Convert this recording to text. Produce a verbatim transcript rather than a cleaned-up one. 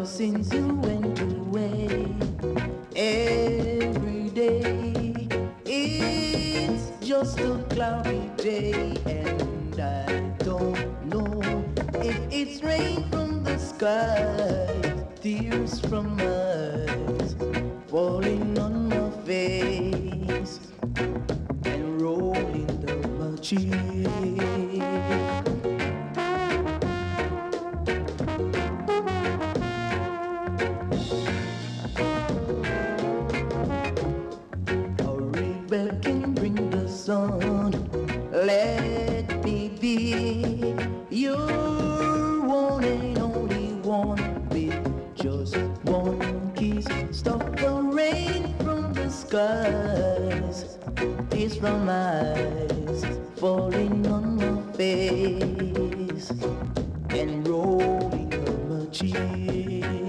since you went away, every day it's just a cloudy day, and I don't know if it's rain from the sky, tears from my eyes falling on my face and rolling down my cheek. Rebel can bring the sun. Let me be your one and only one, with just one kiss. Stop the rain from the skies, tears from my eyes falling on my face and rolling on my cheek.